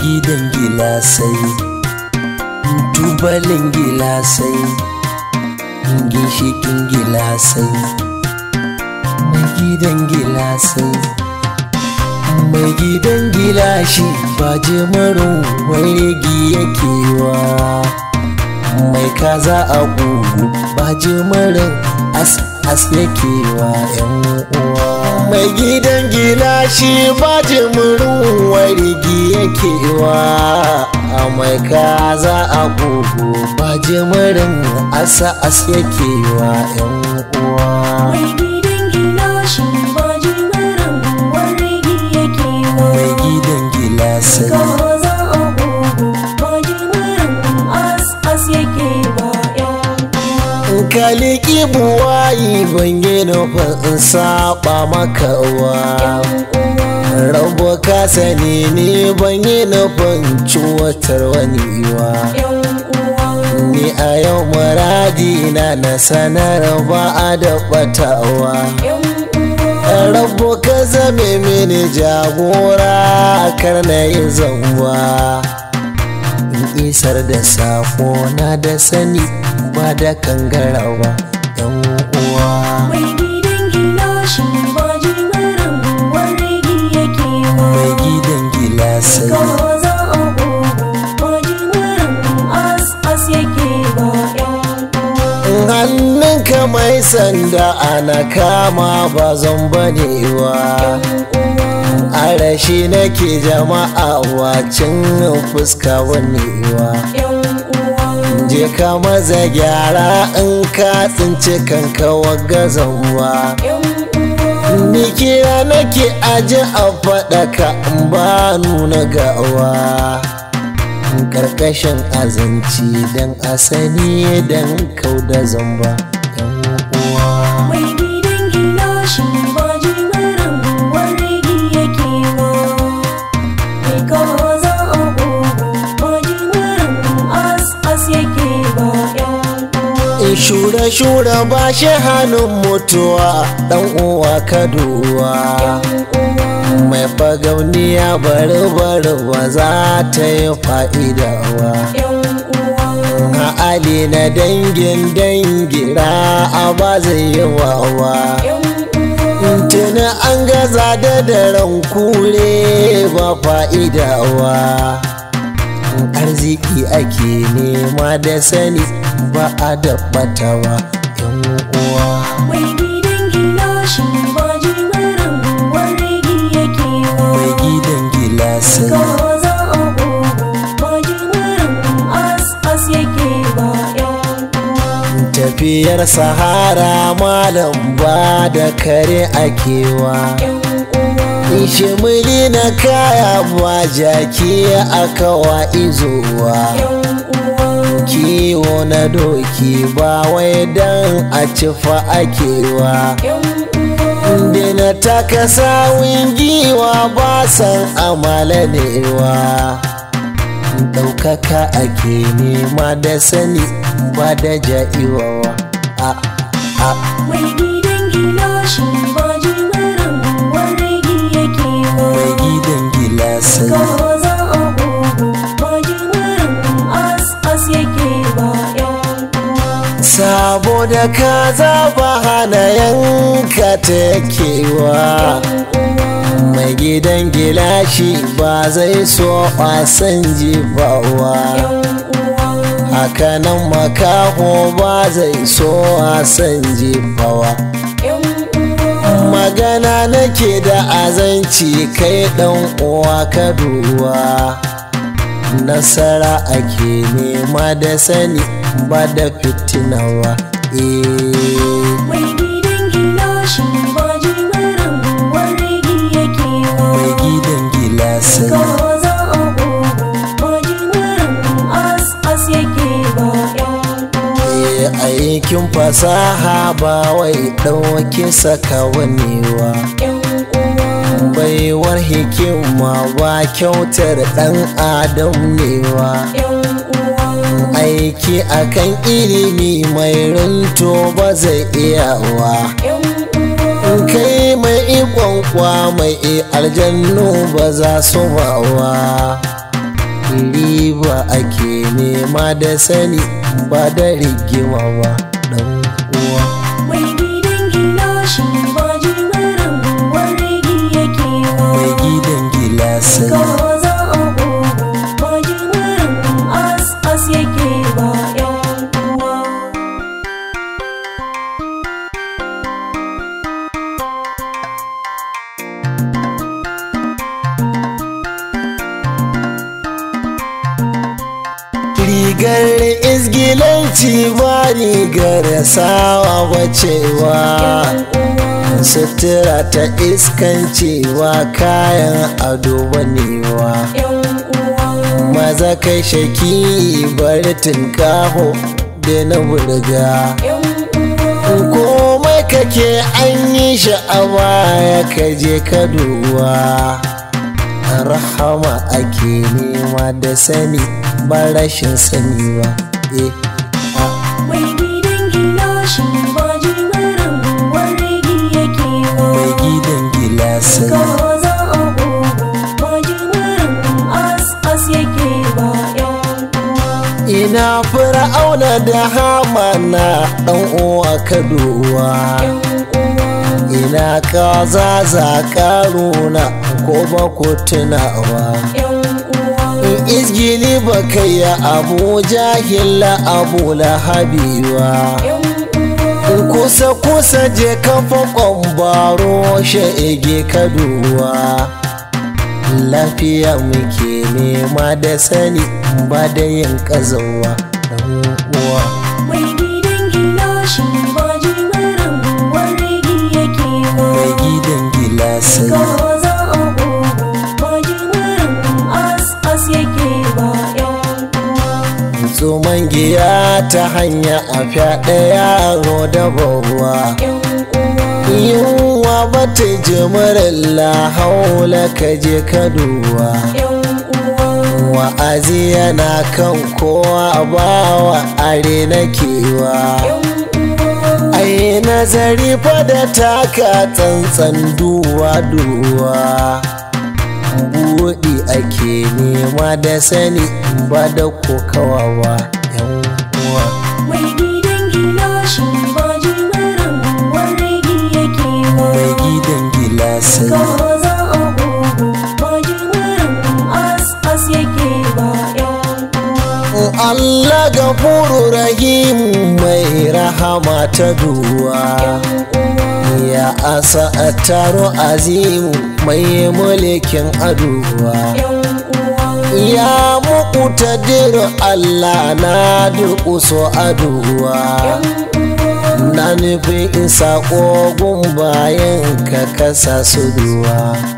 gidan gilasai, tubalin gilasai, ginshikin gilasai, mai gidan gilasai, mai gidan gilashi ba jimarin wargi yake wa, mai kaza a gugu ba jimarin as yake wa yan uwa. Mai gidan gilashi ba jimarin wargi yake wa, mai kaza a gugu ba jimarin as yake wa yan uwa. Mai gidan gilashi ba jimarin wargi yake wa, mai gidan gilasai, kaza a gugu ba jimarin as yake wa yan uwa. Kaliki buwayi ban yi nufin in saba maka wa, rabu ka sani ne ban yi nufin cuwatar wani wa. Ni a yau muradi na sanar ba a da batawa, rabu ka zame mini jagora kar na yi zanwa, in isar da sako na da sani ba da kangarawa yan uwa. Mai gidan gilashi ba jimarin wargi yake wa, mai gidan gilasai, kaza a gugu ba jimarin as yake wa yan uwa. hannunka mai sanda ana kama ba zan banewa, arashi nake jama'a wacin fuska wanewa. Je ka maza gyara in ka tsinci kanka wagazanwa, ni kira nake aji a faɗaka in ba nuna gawa, karkashin azanci don asani don kau da zamba yan uwa. Mai gidan gilashi ba jimarin wargi yake wa, mai kaza a gugu ba jimarin as yake wa yan uwa. Shura ba shi hannun mutuwa ɗan uwa kaduwa, mai fagauniya bari ba za ta yi fa'idawa. Ha'ali na dangin dangira a ba zai yi wawa, tuni an gaza da daren kure ba fa'idawa. Arziki ake nema da sani ba a dabbatawa yan uwa. Mai gidan gilashi ba jimarin wargi yake wa, mai gidan gilasai, kaza a gugu ba jimarin as yake wa yan uwa. tafiyar sahara malam ba da kare akewa, shimili na kaya ba jaki aka wa izowa, kiwo na doki ba wai dan a cifa akewa. Dina taka sawun giwa ba san amalanewa, ɗaukaka ake nema da sani ba da ja'iwawa. Mai gidan gilashi ba jimarin wargi yake wa, mai gidan gilasai, kaza a gugu ba jimarin as yake wa yan uwa. saboda kaza ba hana yanka ta yakewa, mai gidan gilashi ba zai so wasan jifawa, hakanan makaho ba zai so wasan jifawa. Magana nake da azanci kai ɗan uwa kaduwa, nasara ake nema da sani ba da fitinawa. Mai gidan gilashi ba jimarin wargi yake wa, mai gidan gilasai, kaza a gugu ba jimarin as yake wa yan uwa. aikin fasaha ba wai ɗauki saka wanewa, baiwar hikima ba kyautar ɗan adam newa. Aiki akan ilimi mai runto ba zai iyawa, kai mai ikon kwa mai aljannu ba za su bawa. riba ake nema da sani ba da rigima ba dan uwa. Mai gidan gilashi ba jimaran wargi yake ba. Mai gidan gilasai Kaza agogo ba jimaran as yake ba yan uwa. rigar izgilanci ba rigar sawa bacewa, sutura ta iskancewa kayan ado banewa. Maza kai shaki bari tunkaho da na burga, komai kake an yi sha'awa ya kaje ka duwa. Rahama ake nema da sani ba rashin sani ba. Mai gidan gilashi ba jimaran wargi yake ba. Mai gidan gilasai Kaza agogo ba jimaran as yake ba yan uwa. ina fir'auna da hamana dan uwa kaduwa. Ina kaza za karuna ko ba ko tunawa. Izgili ba kai ya abu jahila abu lahabiwa. Kusa je kafa kwambaro sha'ige kaduwa. Lafiya muke nema da sani ba da yin kazawa uwa. Mai gidan gilashi ba jimaran wargi yake ba. Mai gidan gilasai Kaza agogo ba jimaran as yake ba yan uwa. tsoman giya ta hanya a fyaɗe yaro da babuwa. Yunwa ba ta jimirin lahaula ka je kaduwa. Wa'azi yana kan kowa bawa are na kewa. Ai nazari fa da taka tsantsan duwa. Buɗi ake nema da sani ba da kokawa ba yan uwa. Mai gidan gilashi ba jimaran wargi yake ba. Mai gidan gilasai Kaza agogo ba jimaran as yake ba yan uwa. Allah gafuru rahim mai rahama ta duwa. Ya asa taro azimu mai mulkin aduwa. Ya muku tadiru Allah na durƙuso aduwa. Na nufin in saƙo gun bayan ka kasa su duwa.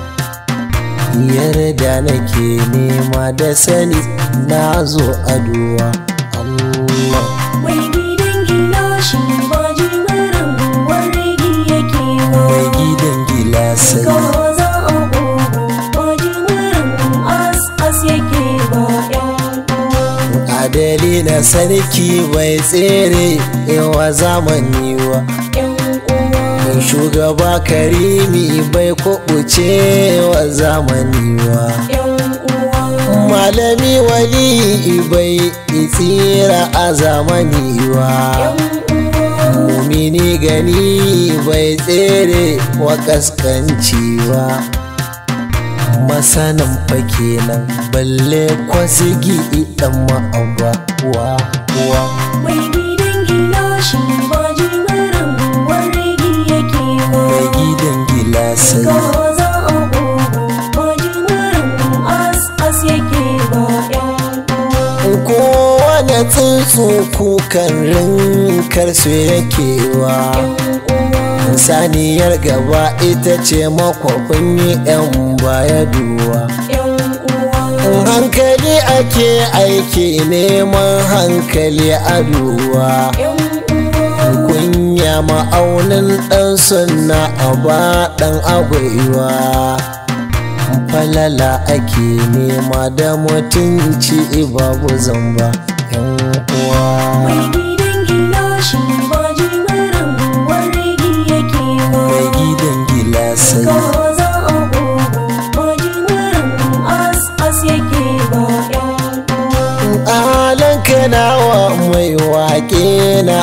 Yarda nake nema da sani na zo aduwa Allah. Mai gidan gilashi ba jimaran wargi yake ba. Mai gidan gilasai Kaza agogo ba jimaran as yake ba yan uwa. adali na sarki bai tsere yawa zamani wa. Shugaba karimi bai kuɓuce wa zamani wa. Malami wali bai tsira a zamani wa. Mumini gani bai tsere wa kaskanci wa. Masanin fa kenan balle kwasigi dan ma'awa wa. Mai gidan gilashi ba jimaran wargi yake ba. Mai gidan gilasai Kaza agogo ba jimaran as yake ba yan uwa. kowane tsuntsu kukan rinkar su yake wa. Saniyar gaba ita ce makwafin yan baya duwa. Hankali ake aiki neman hankali aduwa. Kunya ma'aunin ɗan sunna a ba ɗan agwaiwa. Falala ake nema da mutunci babu zamba yan uwa. Mai gidan gilashi ba jimaran wargi yake ba. Mai gidan gilasai Kaza agogo ba jimaran as yake ba yan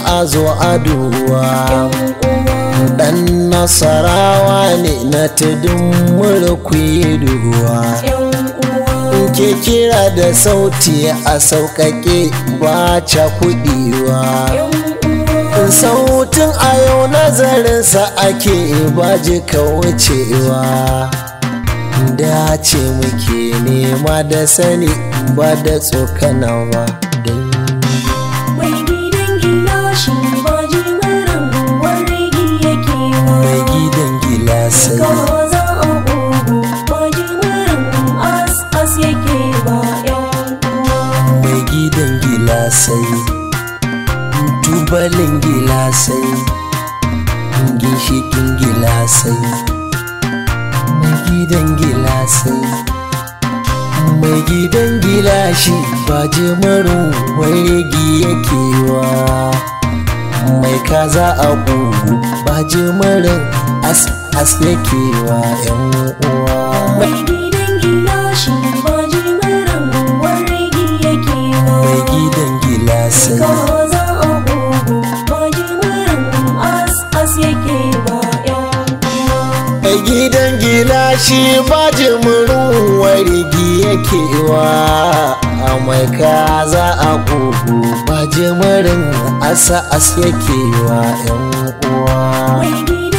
a zo aduwa. Dan nasarawa ne na tudun murkwiduwa. Ke kira da sauti a sauƙaƙe ba ca kuɗiwa. Sautin a yau nazarinsa ake baji wucewa. Dace muke nema da sani ba da tsokanawa. Mai gidan gilashi ba jimaran wargi yake wa. Mai gidan gilasai Kaza a bugu ba jimaran as yake ba yan uwa. mai gidan gilasai tubalin gilasai ginshikin gilasai mai gidan gilasai mai gidan gilashi ba jimarin wargi yake wa. Mai kaza a bugu ba jimarin as yake wa yan uwa. Mai gidan gilashi ba jimaran wargi yake wa. Mai gidan gilasai Kaza a bugu ba jimaran as yake ba yan uwa. mai gidan gilashi ba jimarin wargi yake wa. Mai kaza a bugu ba jimarin as yake wa yan uwa. Mai